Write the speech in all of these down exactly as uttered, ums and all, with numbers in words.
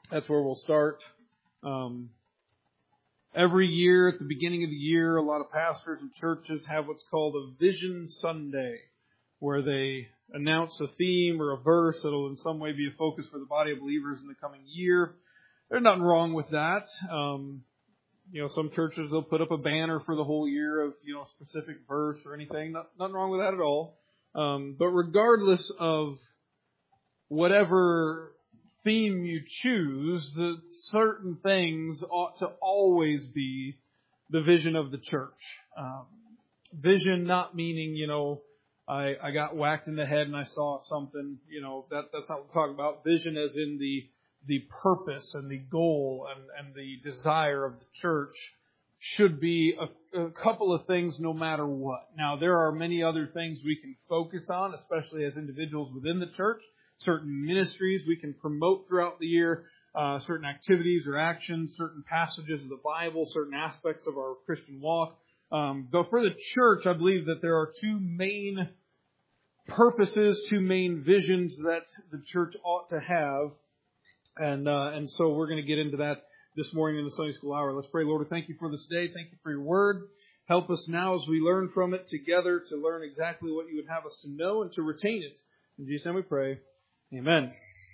That's where we'll start. Um, every year, at the beginning of the year, a lot of pastors and churches have what's called a Vision Sunday, where they announce a theme or a verse that will in some way be a focus for the body of believers in the coming year. There's nothing wrong with that. Um, you know, some churches, they'll put up a banner for the whole year of, you know, a specific verse or anything. Not, nothing wrong with that at all. Um, but regardless of whatever theme you choose, the certain things ought to always be the vision of the church. Um, vision not meaning, you know, I, I got whacked in the head and I saw something, you know, that, that's not what we're talking about. Vision as in the the purpose and the goal and, and the desire of the church should be a, a couple of things no matter what. Now, there are many other things we can focus on, especially as individuals within the church. Certain ministries we can promote throughout the year, uh, certain activities or actions, certain passages of the Bible, certain aspects of our Christian walk. Um, but for the church, I believe that there are two main purposes, two main visions that the church ought to have. And uh, and so we're going to get into that this morning in the Sunday School Hour. Let's pray. Lord, we thank you for this day. Thank you for your word. Help us now as we learn from it together to learn exactly what you would have us to know and to retain it. In Jesus' name we pray. Amen.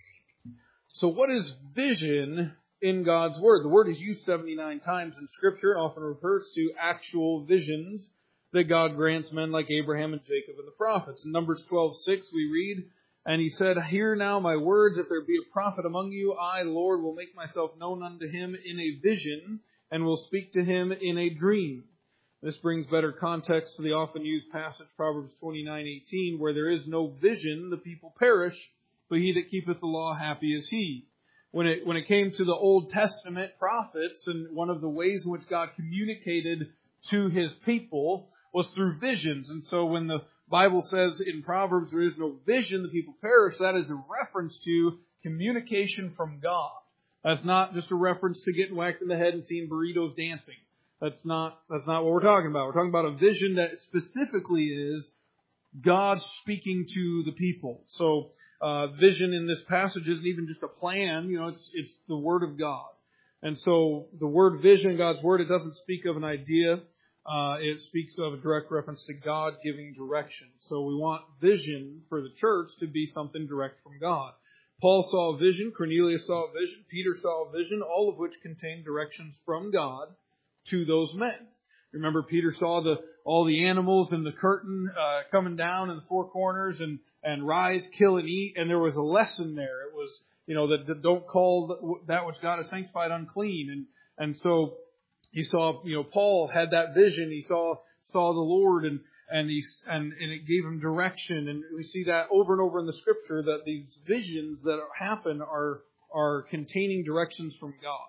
So what is vision in God's Word? The word is used seventy-nine times in Scripture. It often refers to actual visions that God grants men like Abraham and Jacob and the prophets. In Numbers twelve six we read, "And he said, Hear now my words, if there be a prophet among you, I, Lord, will make myself known unto him in a vision, and will speak to him in a dream." This brings better context to the often used passage, Proverbs twenty-nine eighteen, where there is no vision, the people perish, but he that keepeth the law, happy is he. When it, when it came to the Old Testament prophets, and one of the ways in which God communicated to his people was through visions. And so when the Bible says in Proverbs there is no vision, the people perish, that is a reference to communication from God. That's not just a reference to getting whacked in the head and seeing burritos dancing. That's not, that's not what we're talking about. We're talking about a vision that specifically is God speaking to the people. So, uh, vision in this passage isn't even just a plan, you know, it's, it's the Word of God. And so the word vision, God's Word, it doesn't speak of an idea. Uh, it speaks of a direct reference to God giving direction. So we want vision for the church to be something direct from God. Paul saw a vision, Cornelius saw a vision, Peter saw a vision, all of which contain directions from God to those men. Remember, Peter saw the all the animals in the curtain uh, coming down in the four corners and, and rise, kill, and eat, and there was a lesson there. It was, you know, that, that don't call that which God has sanctified unclean. And, and so he saw, you know, Paul had that vision. He saw saw the Lord, and and he and, and it gave him direction. And we see that over and over in the Scripture that these visions that happen are are containing directions from God.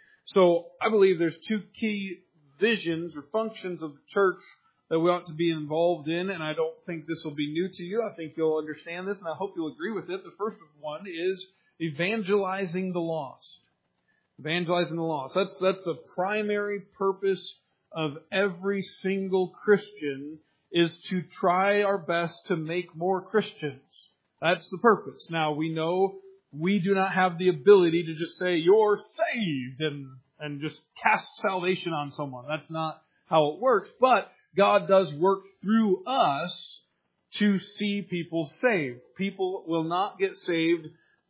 So I believe there's two key visions or functions of the church that we ought to be involved in, and I don't think this will be new to you. I think you'll understand this, and I hope you'll agree with it. The first one is evangelizing the lost. Evangelizing the lost. That's that's the primary purpose of every single Christian, is to try our best to make more Christians. That's the purpose. Now, we know we do not have the ability to just say, you're saved, and, and just cast salvation on someone. That's not how it works. But God does work through us to see people saved. People will not get saved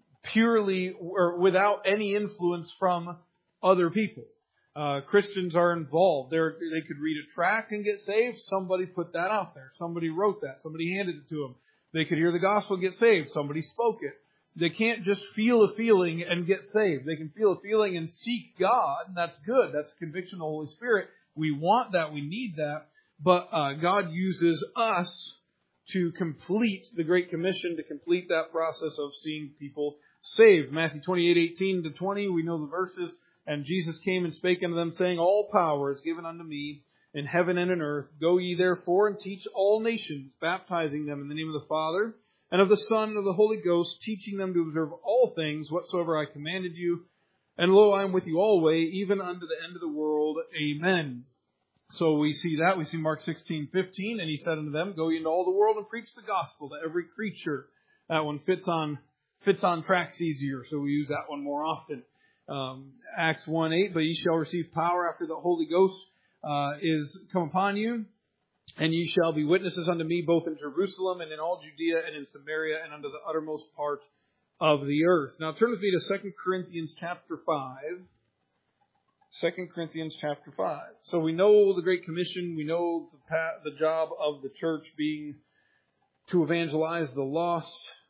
purely or without any influence from other people. Uh, Christians are involved. They're, they could read a tract and get saved. Somebody put that out there. Somebody wrote that. Somebody handed it to them. They could hear the gospel and get saved. Somebody spoke it. They can't just feel a feeling and get saved. They can feel a feeling and seek God. And that's good. That's conviction of the Holy Spirit. We want that. We need that. But uh, God uses us to complete the Great Commission, to complete that process of seeing people saved. Matthew twenty-eight, eighteen to twenty, we know the verses. And Jesus came and spake unto them, saying, All power is given unto me in heaven and in earth. Go ye therefore and teach all nations, baptizing them in the name of the Father, and of the Son, and of the Holy Ghost, teaching them to observe all things whatsoever I commanded you. And lo, I am with you always, even unto the end of the world. Amen. So we see that. We see Mark sixteen, fifteen. And he said unto them, Go ye into all the world and preach the gospel to every creature. That one fits on fits on tracks easier, so we use that one more often. Um, Acts one eight, but ye shall receive power after the Holy Ghost uh, is come upon you, and ye shall be witnesses unto me both in Jerusalem and in all Judea and in Samaria and unto the uttermost part of the earth. Now turn with me to Second Corinthians chapter five. Second Corinthians chapter five. So we know the Great Commission. We know the, pa- the job of the church being to evangelize the lost.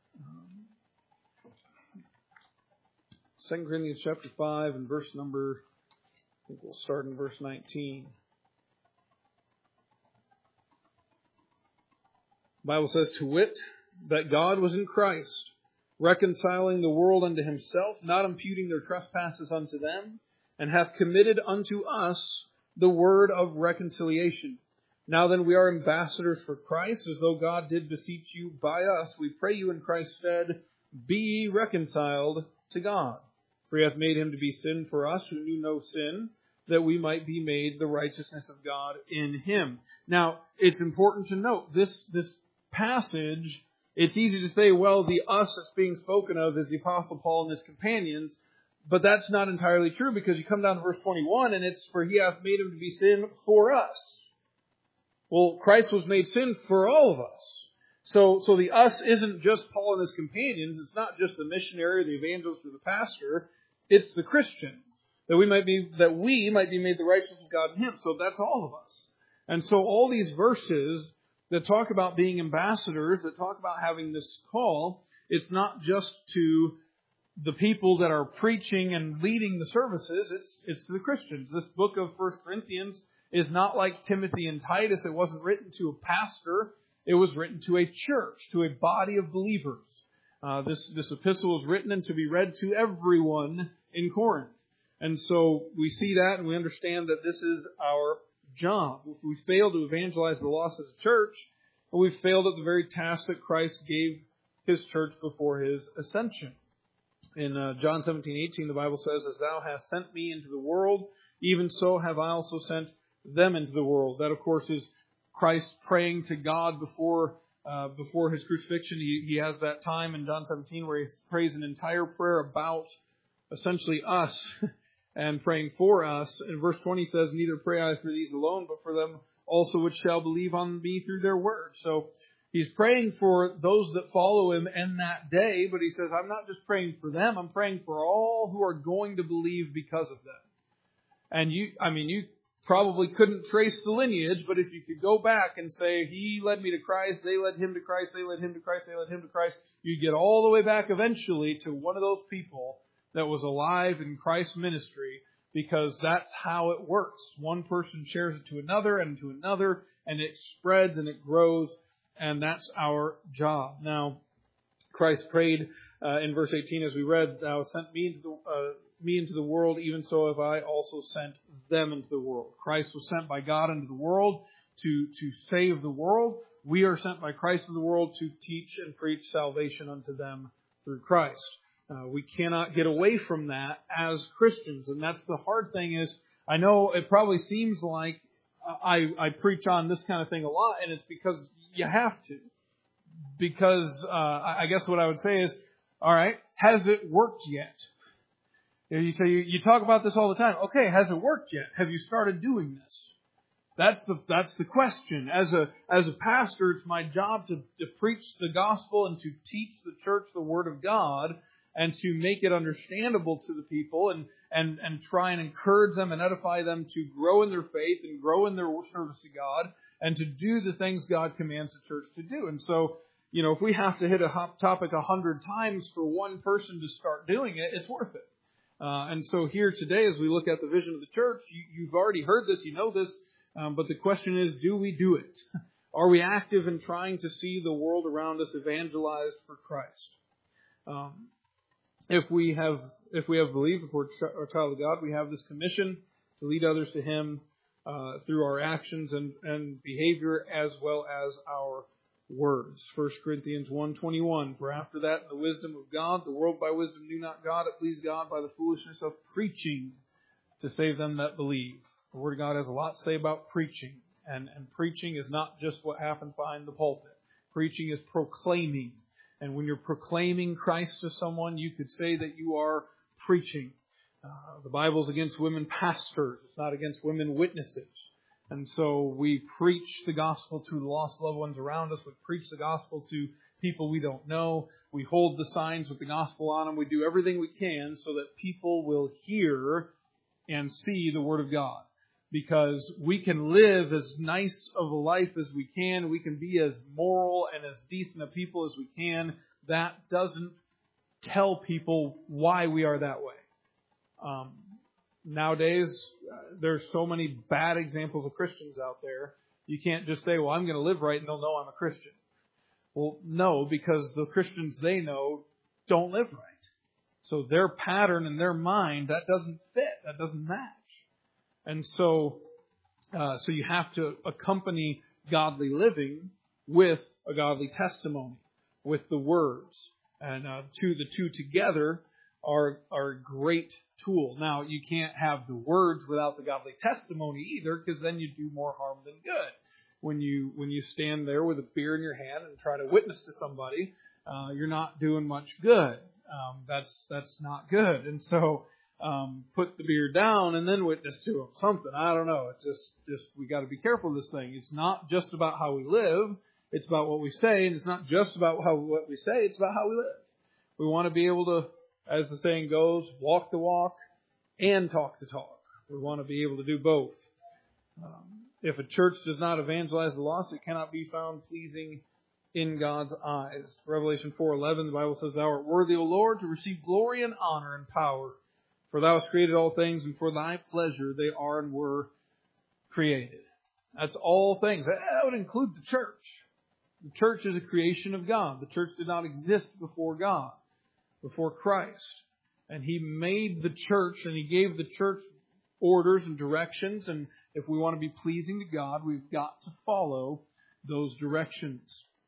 Second Corinthians chapter five and verse number, I think we'll start in verse nineteen. The Bible says, to wit, that God was in Christ, reconciling the world unto himself, not imputing their trespasses unto them, and hath committed unto us the word of reconciliation. Now then we are ambassadors for Christ, as though God did beseech you by us. We pray you in Christ's stead, be ye reconciled to God. For he hath made him to be sin for us, who knew no sin, that we might be made the righteousness of God in him. Now, it's important to note, this, this passage, it's easy to say, well, the us that's being spoken of is the Apostle Paul and his companions. But that's not entirely true, because you come down to verse twenty-one and it's, for he hath made him to be sin for us. Well, Christ was made sin for all of us. So, so the us isn't just Paul and his companions. It's not just the missionary, the evangelist, or the pastor. It's the Christian. That we might be, that we might be made the righteousness of God in him. So that's all of us. And so all these verses that talk about being ambassadors, that talk about having this call, it's not just to the people that are preaching and leading the services, it's it's the Christians. This book of First Corinthians is not like Timothy and Titus. It wasn't written to a pastor. It was written to a church, to a body of believers. Uh, this, this epistle was written and to be read to everyone in Corinth. And so we see that and we understand that this is our job. If we fail to evangelize the lost as a church, we've failed at the very task that Christ gave his church before his ascension. In uh, John seventeen eighteen, the Bible says, as thou hast sent me into the world, even so have I also sent them into the world. That, of course, is Christ praying to God before uh, before his crucifixion. He, he has that time in John seventeen where he prays an entire prayer about essentially us and praying for us. And verse twenty says, neither pray I for these alone, but for them also which shall believe on me through their word. So he's praying for those that follow him in that day, but he says, I'm not just praying for them, I'm praying for all who are going to believe because of them. And you, I mean, you probably couldn't trace the lineage, but if you could go back and say, he led me to Christ, they led him to Christ, they led him to Christ, they led him to Christ, you'd get all the way back eventually to one of those people that was alive in Christ's ministry, because that's how it works. One person shares it to another and to another, and it spreads and it grows. And that's our job. Now, Christ prayed uh, in verse eighteen, as we read, thou hast sent me into, the, uh, me into the world, even so have I also sent them into the world. Christ was sent by God into the world to, to save the world. We are sent by Christ into the world to teach and preach salvation unto them through Christ. Uh, we cannot get away from that as Christians. And that's the hard thing is, I know it probably seems like I, I preach on this kind of thing a lot, and it's because you have to. Because uh, I guess what I would say is, all right, has it worked yet? You say you, you talk about this all the time. Okay, has it worked yet? Have you started doing this? That's the that's the question. As a as a pastor, it's my job to, to preach the gospel and to teach the church the Word of God and to make it understandable to the people and, and, and try and encourage them and edify them to grow in their faith and grow in their service to God and to do the things God commands the church to do. And so, you know, if we have to hit a hot topic a hundred times for one person to start doing it, it's worth it. Uh, and so here today, as we look at the vision of the church, you, you've already heard this, you know this, um, but the question is, do we do it? Are we active in trying to see the world around us evangelized for Christ? Um, if we have, if we have believed, if we're a child of God, we have this commission to lead others to Him uh, through our actions and, and behavior as well as our words. First Corinthians one twenty-one, for after that, in the wisdom of God, the world by wisdom knew not God, it pleased God by the foolishness of preaching to save them that believe. The Word of God has a lot to say about preaching. And, and preaching is not just what happens behind the pulpit. Preaching is proclaiming. And when you're proclaiming Christ to someone, you could say that you are preaching. Uh, the Bible's against women pastors. It's not against women witnesses. And so we preach the gospel to the lost loved ones around us. We preach the gospel to people we don't know. We hold the signs with the gospel on them. We do everything we can so that people will hear and see the Word of God. Because we can live as nice of a life as we can. We can be as moral and as decent a people as we can. That doesn't tell people why we are that way. Um, nowadays, uh, there's so many bad examples of Christians out there. You can't just say, well, I'm going to live right and they'll know I'm a Christian. Well, no, because the Christians they know don't live right. So their pattern in their mind, that doesn't fit. That doesn't match. And so, uh, so you have to accompany godly living with a godly testimony, with the words. And uh, two, the two together are, are a great tool. Now, you can't have the words without the godly testimony either, because then you do more harm than good. When you when you stand there with a beer in your hand and try to witness to somebody, uh, you're not doing much good. Um, that's that's not good. And so, um, put the beer down and then witness to them. Something I don't know. It's just just we got to be careful of this thing. It's not just about how we live. It's about what we say, and it's not just about how what we say. It's about how we live. We want to be able to, as the saying goes, walk the walk and talk the talk. We want to be able to do both. Um, if a church does not evangelize the lost, it cannot be found pleasing in God's eyes. Revelation four eleven, the Bible says, Thou art worthy, O Lord, to receive glory and honor and power. For Thou hast created all things, and for Thy pleasure they are and were created. That's all things. That would include the church. The church is a creation of God. The church did not exist before God, before Christ. And He made the church, and He gave the church orders and directions. And if we want to be pleasing to God, we've got to follow those directions.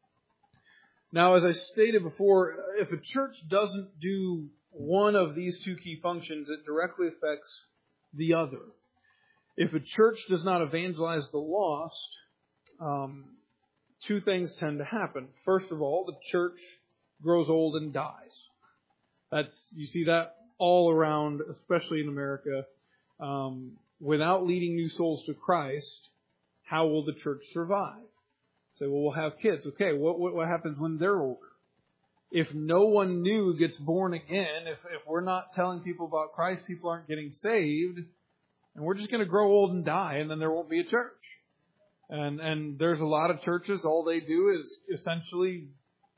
Now, as I stated before, if a church doesn't do one of these two key functions, it directly affects the other. If a church does not evangelize the lost, um, two things tend to happen. First of all, the church grows old and dies. That's you see that all around, especially in America. Um, without leading new souls to Christ, how will the church survive? Say, well, we'll have kids. Okay, what, what what happens when they're older? If no one new gets born again, if if we're not telling people about Christ, people aren't getting saved, and we're just going to grow old and die, and then there won't be a church. And and there's a lot of churches, all they do is essentially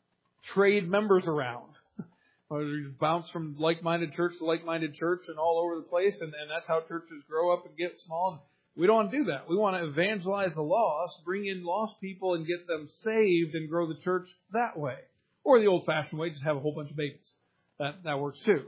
trade members around. Or you bounce from like-minded church to like-minded church and all over the place, and, and that's how churches grow up and get small. We don't want to do that. We want to evangelize the lost, bring in lost people and get them saved and grow the church that way. Or the old-fashioned way, just have a whole bunch of babies. That that works too.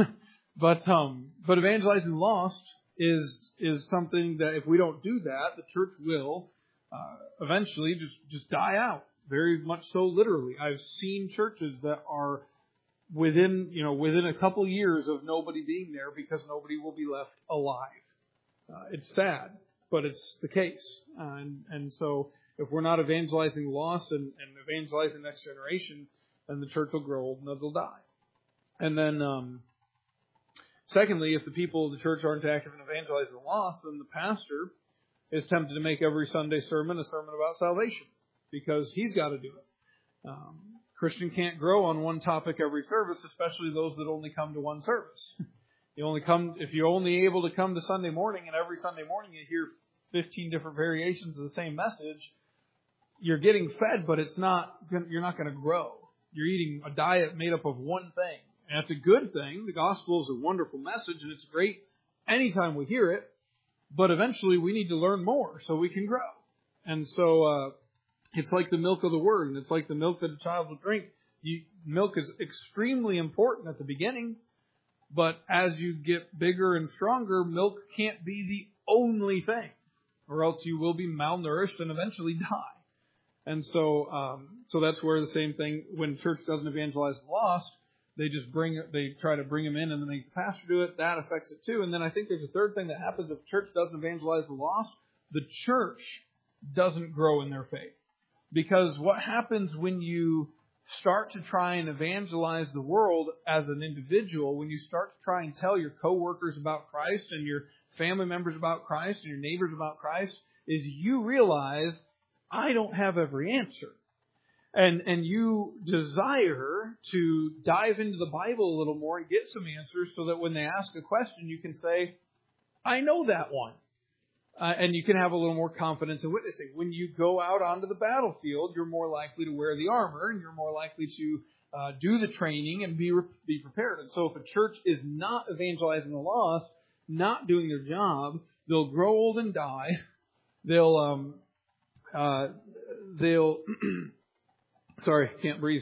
but um, but evangelizing the lost is is something that if we don't do that, the church will uh, eventually just, just die out. Very much so literally. I've seen churches that are within, you know, within a couple years of nobody being there because nobody will be left alive. Uh, it's sad, but it's the case. Uh, and, and so if we're not evangelizing the lost and, and evangelizing the next generation, then the church will grow old and it'll die. And then, um, secondly, if the people of the church aren't active in evangelizing the lost, then the pastor is tempted to make every Sunday sermon a sermon about salvation because he's got to do it. Um, Christian can't grow on one topic every service, especially those that only come to one service. You only come if you're only able to come to Sunday morning, and every Sunday morning you hear fifteen different variations of the same message. You're getting fed, but it's not. You're not going to grow. You're eating a diet made up of one thing, and it's a good thing. The gospel is a wonderful message, and it's great anytime we hear it. But eventually, we need to learn more so we can grow. And so. Uh, It's like the milk of the Word, and it's like the milk that a child will drink. You, milk is extremely important at the beginning, but as you get bigger and stronger, milk can't be the only thing, or else you will be malnourished and eventually die. And so, um, so that's where the same thing, when church doesn't evangelize the lost, they just bring, they try to bring them in and then make the pastor do it. That affects it too. And then I think there's a third thing that happens if church doesn't evangelize the lost. The church doesn't grow in their faith. Because what happens when you start to try and evangelize the world as an individual, when you start to try and tell your coworkers about Christ and your family members about Christ and your neighbors about Christ, is you realize, I don't have every answer. And and you desire to dive into the Bible a little more and get some answers so that when they ask a question, you can say, I know that one. Uh, and you can have a little more confidence in witnessing. When you go out onto the battlefield, you're more likely to wear the armor and you're more likely to uh, do the training and be re- be prepared. And so if a church is not evangelizing the lost, not doing their job, they'll grow old and die. They'll, um, uh, they'll, sorry, can't breathe.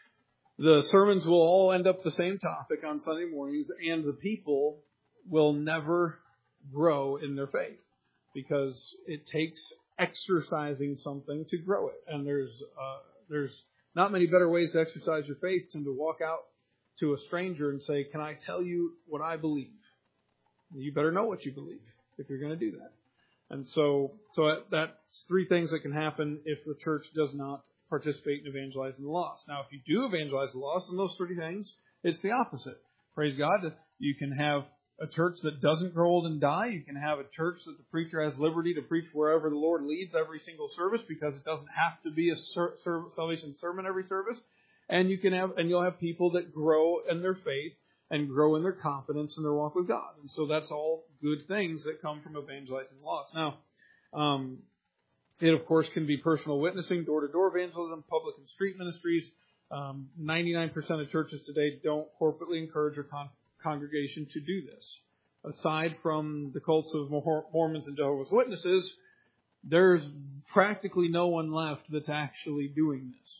The sermons will all end up the same topic on Sunday mornings, and the people will never grow in their faith because it takes exercising something to grow it. And there's, uh, there's not many better ways to exercise your faith than to walk out to a stranger and say, can I tell you what I believe? You better know what you believe if you're going to do that. And so, so that's three things that can happen if the church does not participate in evangelizing the lost. Now, if you do evangelize the lost in those three things, it's the opposite. Praise God. You can have a church that doesn't grow old and die. You can have a church that the preacher has liberty to preach wherever the Lord leads every single service, because it doesn't have to be a ser- ser- salvation sermon every service. And you can have, and you'll have people that grow in their faith and grow in their confidence in their walk with God. And so that's all good things that come from evangelizing the lost. Now, um, it, of course, can be personal witnessing, door-to-door evangelism, public and street ministries. Um, ninety-nine percent of churches today don't corporately encourage their con- congregation to do this. Aside from the cults of Mormons and Jehovah's Witnesses, there's practically no one left that's actually doing this.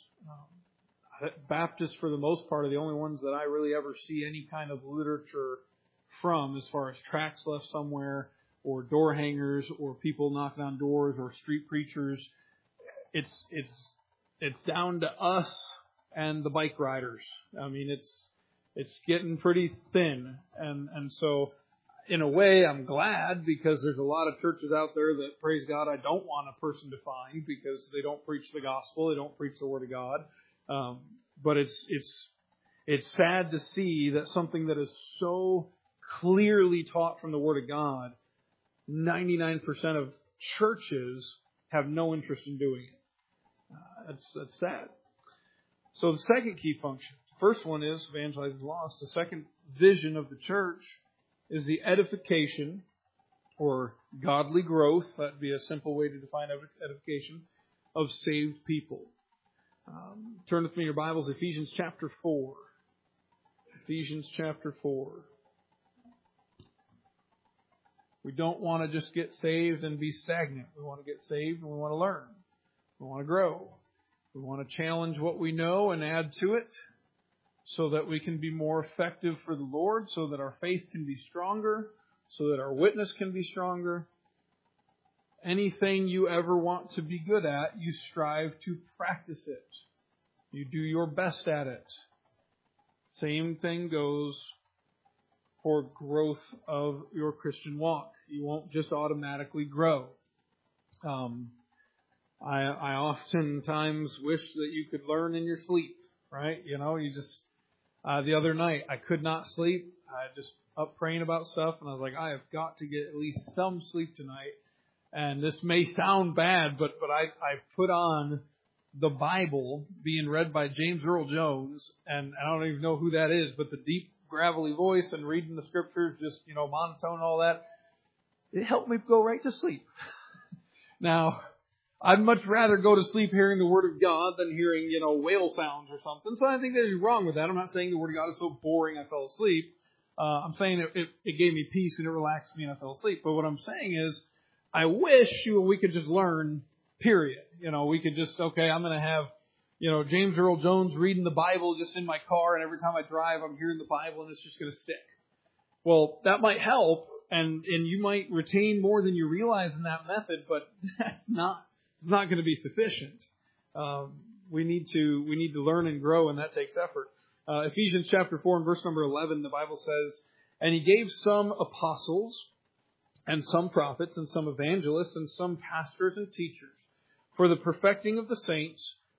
Um, Baptists, for the most part, are the only ones that I really ever see any kind of literature from, as far as tracts left somewhere, or door hangers, or people knocking on doors, or street preachers. It's it's it's down to us and the bike riders. I mean, it's it's getting pretty thin, and and so in a way, I'm glad, because there's a lot of churches out there that, praise God, I don't want a person to find, because they don't preach the gospel, they don't preach the Word of God. Um, but it's it's it's sad to see that something that is so clearly taught from the Word of God, ninety-nine percent of churches have no interest in doing it. Uh, that's that's sad. So the second key function, the first one is evangelizing the lost. The second vision of the church is the edification or godly growth. That'd be a simple way to define edification of saved people. Um, turn with me your Bibles, Ephesians chapter four. Ephesians chapter four. We don't want to just get saved and be stagnant. We want to get saved and we want to learn. We want to grow. We want to challenge what we know and add to it so that we can be more effective for the Lord, so that our faith can be stronger, so that our witness can be stronger. Anything you ever want to be good at, you strive to practice it. You do your best at it. Same thing goes for growth of your Christian walk. You won't just automatically grow. Um, I, I oftentimes wish that you could learn in your sleep, right? You know, you just, uh, the other night, I could not sleep. I just up praying about stuff, and I was like, I have got to get at least some sleep tonight. And this may sound bad, but, but I, I put on the Bible being read by James Earl Jones, and I don't even know who that is, but the deep, gravelly voice and reading the scriptures, just, you know, monotone and all that, it helped me go right to sleep. Now, I'd much rather go to sleep hearing the Word of God than hearing, you know, whale sounds or something. So I think there's wrong with that. I'm not saying the Word of God is so boring I fell asleep. Uh, I'm saying it, it, it gave me peace and it relaxed me and I fell asleep. But what I'm saying is, I wish you, we could just learn, period. You know, we could just, okay, I'm going to have, you know, James Earl Jones reading the Bible just in my car, and every time I drive, I'm hearing the Bible, and it's just going to stick. Well, that might help, and, and you might retain more than you realize in that method, but that's not, it's not going to be sufficient. Um, we need to, we need to learn and grow, and that takes effort. Uh, Ephesians chapter four and verse number eleven, the Bible says, and he gave some apostles, and some prophets, and some evangelists, and some pastors and teachers, for the perfecting of the saints,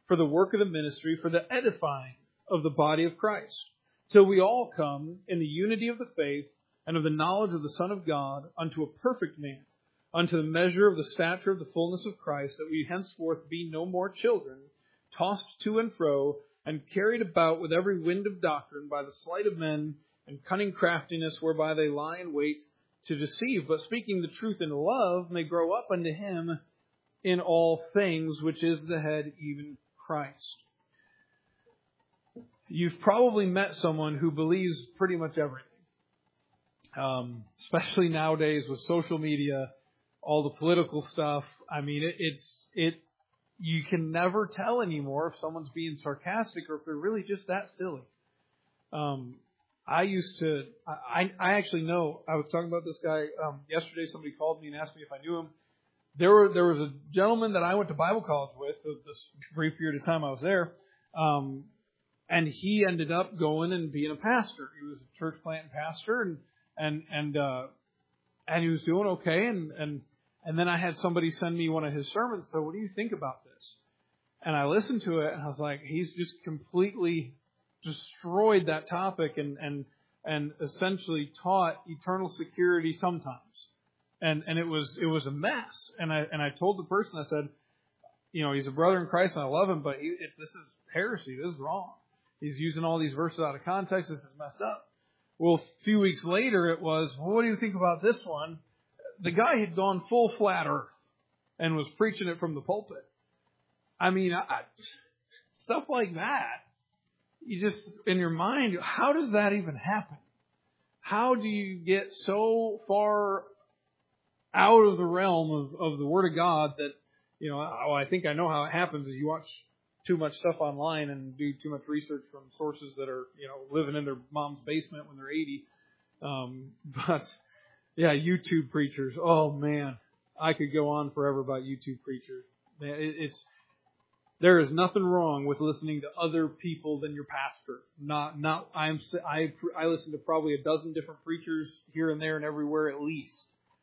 for the work of the ministry, for the edifying of the body of Christ, till we all come in the unity of the faith and of the knowledge of the Son of God, unto a perfect man, unto the measure of the stature of the fullness of Christ, that we henceforth be no more children, tossed to and fro, and carried about with every wind of doctrine by the sleight of men and cunning craftiness, whereby they lie in wait to deceive, but speaking the truth in love, may grow up unto Him in all things, which is the head, even Christ. You've probably met someone who believes pretty much everything. Um, especially nowadays with social media, all the political stuff. I mean, it, it's, it, you can never tell anymore if someone's being sarcastic or if they're really just that silly. Um, I used to, I, I actually know, I was talking about this guy, um, yesterday. Somebody called me and asked me if I knew him. There were, there was a gentleman that I went to Bible college with, this brief period of time I was there. Um, and he ended up going and being a pastor. He was a church planting pastor, and, and, and, uh, and he was doing okay. And, and, and then I had somebody send me one of his sermons. So what do you think about this? And I listened to it and I was like, he's just completely destroyed that topic and, and, and essentially taught eternal security sometimes. And, and it was, it was a mess. And I, and I told the person, I said, you know, he's a brother in Christ and I love him, but he, if this is heresy, this is wrong. He's using all these verses out of context. This is messed up. Well, a few weeks later it was, well, what do you think about this one? The guy had gone full flat earth and was preaching it from the pulpit. I mean, I, stuff like that. You just, in your mind, how does that even happen? How do you get so far out of the realm of, of the Word of God that, you know, oh, I think I know how it happens is you watch too much stuff online and do too much research from sources that are, you know, living in their mom's basement when they're eighty. Um, but, yeah, YouTube preachers. Oh, man. I could go on forever about YouTube preachers. Man, it, it's... There is nothing wrong with listening to other people than your pastor. Not, not. I'm. I. I listen to probably a dozen different preachers here and there and everywhere at least.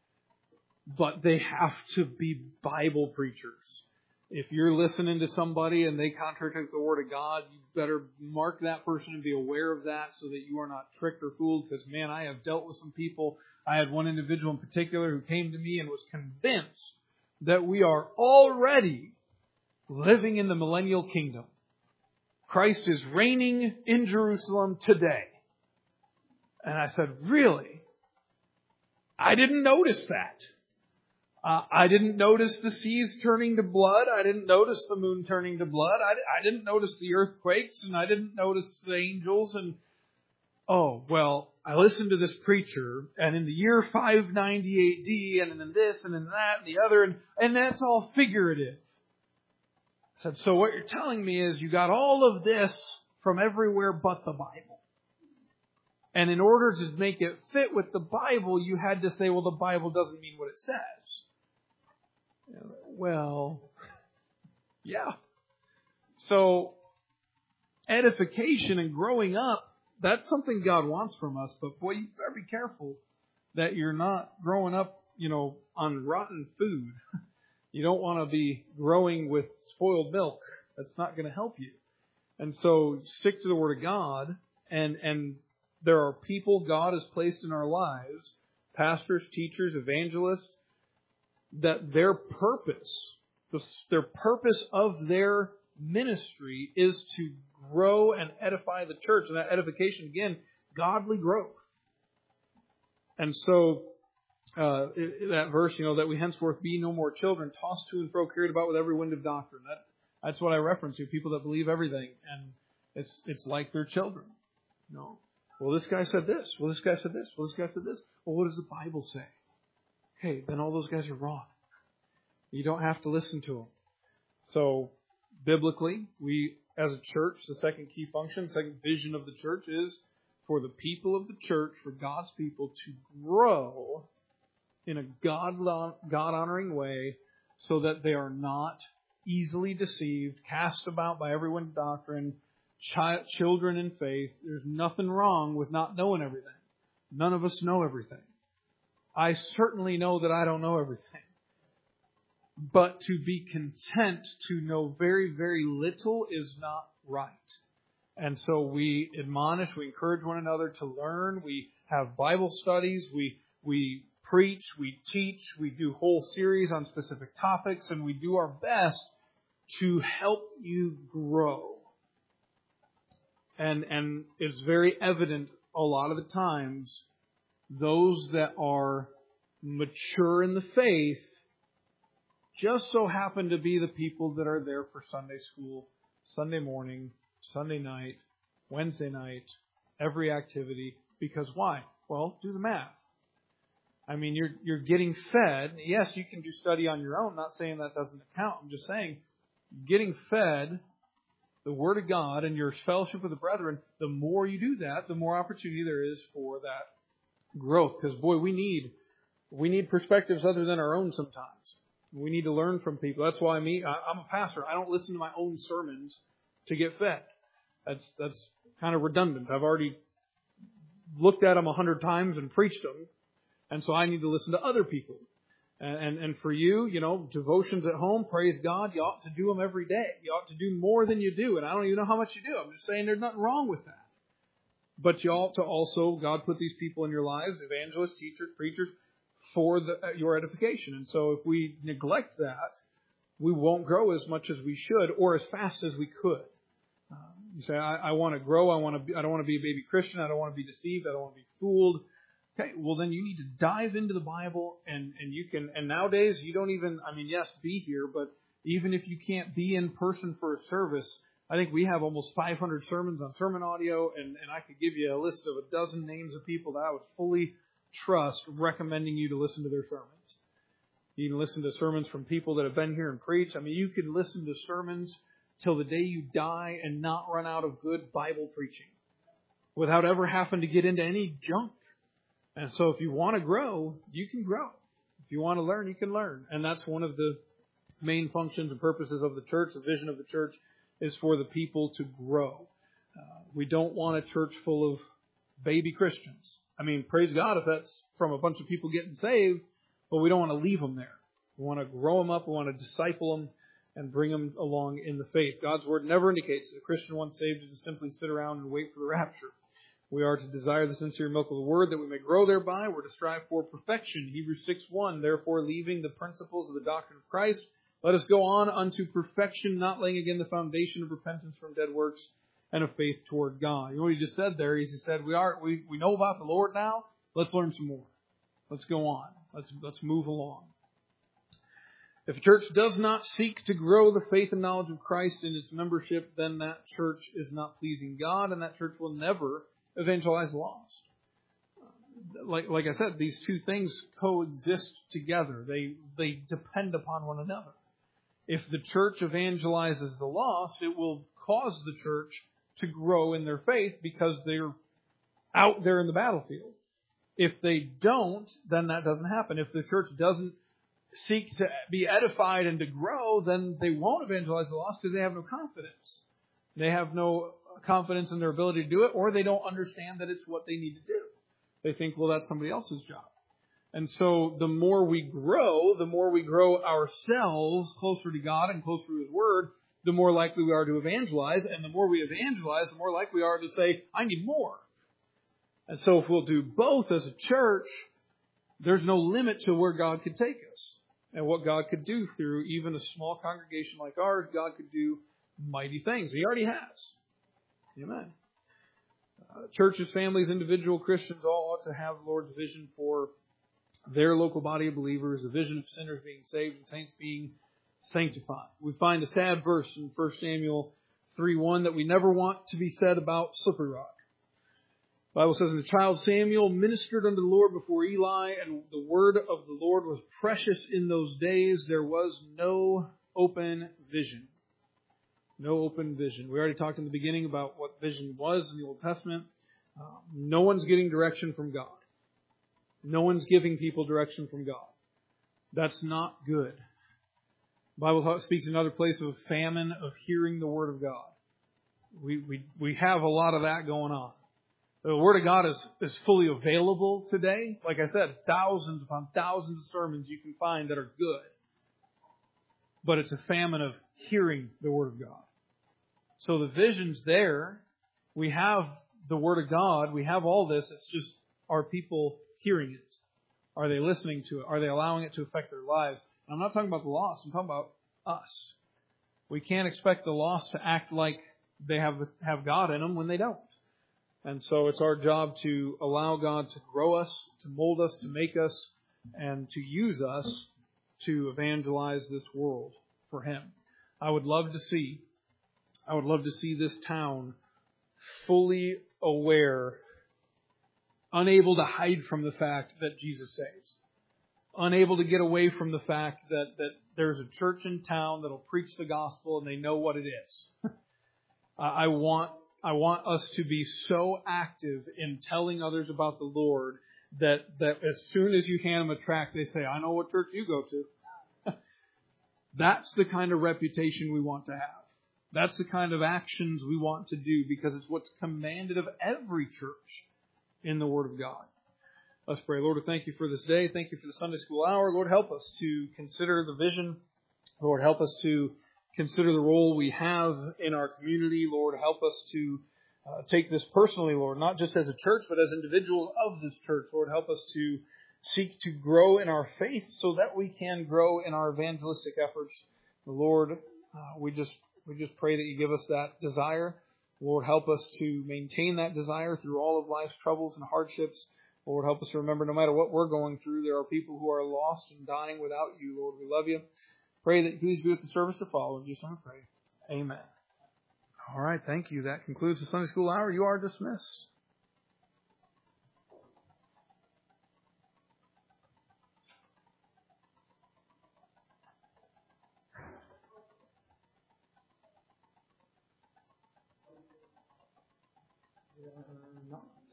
But they have to be Bible preachers. If you're listening to somebody and they contradict the Word of God, you better mark that person and be aware of that so that you are not tricked or fooled. Because man, I have dealt with some people. I had one individual in particular who came to me and was convinced that we are already living in the millennial kingdom. Christ is reigning in Jerusalem today. And I said, really? I didn't notice that. Uh, I didn't notice the seas turning to blood. I didn't notice the moon turning to blood. I, I didn't notice the earthquakes, and I didn't notice the angels. And oh, well, I listened to this preacher, and in the year five ninety A D, and in this, and in that, and the other, and, and that's all figurative. I said, so what you're telling me is you got all of this from everywhere but the Bible. And in order to make it fit with the Bible, you had to say, well, the Bible doesn't mean what it says. Well, yeah. So, edification and growing up, that's something God wants from us. But boy, you better be careful that you're not growing up, you know, on rotten food. You don't want to be growing with spoiled milk. That's not going to help you. And so stick to the Word of God. And, and there are people God has placed in our lives, pastors, teachers, evangelists, that their purpose, their purpose of their ministry is to grow and edify the church. And that edification, again, godly growth. And so Uh, that verse, you know, that we henceforth be no more children, tossed to and fro, carried about with every wind of doctrine. That, that's what I reference to, people that believe everything. And it's it's like they're children. You know, well, this guy said this. Well, this guy said this. Well, this guy said this. Well, what does the Bible say? Okay, then all those guys are wrong. You don't have to listen to them. So, biblically, we, as a church, the second key function, second vision of the church is for the people of the church, for God's people to grow in a God God-honoring way so that they are not easily deceived, cast about by every wind of doctrine, chi- children in faith. There's nothing wrong with not knowing everything. None of us know everything. I certainly know that I don't know everything. But to be content to know very, very little is not right. And so we admonish, we encourage one another to learn. We have Bible studies. We we preach, we teach, we do whole series on specific topics, and we do our best to help you grow. And and it's very evident a lot of the times, those that are mature in the faith just so happen to be the people that are there for Sunday school, Sunday morning, Sunday night, Wednesday night, every activity. Because why? Well, do the math. I mean, you're you're getting fed. Yes, you can do study on your own. Not saying that doesn't count. I'm just saying, getting fed the Word of God and your fellowship with the brethren, the more you do that, the more opportunity there is for that growth. Because, boy, we need we need perspectives other than our own sometimes. We need to learn from people. That's why me, I'm a pastor. I don't listen to my own sermons to get fed. That's that's kind of redundant. I've already looked at them a hundred times and preached them. And so I need to listen to other people. And, and and for you, you know, devotions at home, praise God, you ought to do them every day. You ought to do more than you do. And I don't even know how much you do. I'm just saying there's nothing wrong with that. But you ought to also, God put these people in your lives, evangelists, teachers, preachers, for the, uh, your edification. And so if we neglect that, we won't grow as much as we should or as fast as we could. Um, you say, I, I want to grow. I want to. Be, I don't want to be a baby Christian. I don't want to be deceived. I don't want to be fooled. Okay, well then you need to dive into the Bible, and, and you can, and nowadays you don't even, I mean, yes, be here, but even if you can't be in person for a service, I think we have almost five hundred sermons on sermon audio, and, and I could give you a list of a dozen names of people that I would fully trust recommending you to listen to their sermons. You can listen to sermons from people that have been here and preached. I mean, you can listen to sermons till the day you die and not run out of good Bible preaching without ever having to get into any junk. And so if you want to grow, you can grow. If you want to learn, you can learn. And that's one of the main functions and purposes of the church. The vision of the church is for the people to grow. Uh, we don't want a church full of baby Christians. I mean, praise God if that's from a bunch of people getting saved, but we don't want to leave them there. We want to grow them up. We want to disciple them and bring them along in the faith. God's Word never indicates that a Christian once saved is to simply sit around and wait for the rapture. We are to desire the sincere milk of the Word that we may grow thereby. We're to strive for perfection. Hebrews six one, therefore, leaving the principles of the doctrine of Christ, let us go on unto perfection, not laying again the foundation of repentance from dead works and of faith toward God. You know what he just said there is he said, we are we, we know about the Lord now. Let's learn some more. Let's go on. Let's let's move along. If a church does not seek to grow the faith and knowledge of Christ in its membership, then that church is not pleasing God, and that church will never evangelize the lost. Like like I said, these two things coexist together. They they depend upon one another. If the church evangelizes the lost, it will cause the church to grow in their faith because they're out there in the battlefield. If they don't, then that doesn't happen. If the church doesn't seek to be edified and to grow, then they won't evangelize the lost because they have no confidence. They have no confidence in their ability to do it, or they don't understand that it's what they need to do. They think, well, that's somebody else's job. And so the more we grow, the more we grow ourselves closer to God and closer to His Word, the more likely we are to evangelize. And the more we evangelize, the more likely we are to say, I need more. And so if we'll do both as a church, there's no limit to where God could take us and what God could do through even a small congregation like ours. God could do mighty things. He already has. Amen. Uh, churches, families, individual Christians all ought to have the Lord's vision for their local body of believers, a vision of sinners being saved and saints being sanctified. We find a sad verse in First Samuel three one that we never want to be said about Slippery Rock. The Bible says, and the child Samuel ministered unto the Lord before Eli, and the word of the Lord was precious in those days. There was no open vision. No open vision. We already talked in the beginning about what vision was in the Old Testament. Uh, no one's getting direction from God. No one's giving people direction from God. That's not good. The Bible speaks in another place of a famine of hearing the Word of God. We we we have a lot of that going on. The Word of God is, is fully available today. Like I said, thousands upon thousands of sermons you can find that are good. but it's a famine of hearing the Word of God. So the vision's there. We have the Word of God. We have all this. It's just, are people hearing it? Are they listening to it? Are they allowing it to affect their lives? And I'm not talking about the lost. I'm talking about us. We can't expect the lost to act like they have have God in them when they don't. And so it's our job to allow God to grow us, to mold us, to make us, and to use us to evangelize this world for Him. I would love to see, I would love to see this town fully aware, unable to hide from the fact that Jesus saves. Unable to get away from the fact that, that there's a church in town that'll preach the gospel and they know what it is. I want I want us to be so active in telling others about the Lord that, that as soon as you hand them a tract, they say, I know what church you go to. That's the kind of reputation we want to have. That's the kind of actions we want to do because it's what's commanded of every church in the Word of God. Let's pray. Lord, we thank you for this day. Thank you for the Sunday school hour. Lord, help us to consider the vision. Lord, help us to consider the role we have in our community. Lord, help us to uh, take this personally, Lord, not just as a church, but as individuals of this church. Lord, help us to seek to grow in our faith so that we can grow in our evangelistic efforts. Lord, uh, we just we just pray that you give us that desire. Lord, help us to maintain that desire through all of life's troubles and hardships. Lord, help us to remember no matter what we're going through, there are people who are lost and dying without you. Lord, we love you. Pray that you please be with the service to follow. In Jesus' name we pray. Amen. All right, thank you. That concludes the Sunday school hour. You are dismissed. Uh, no.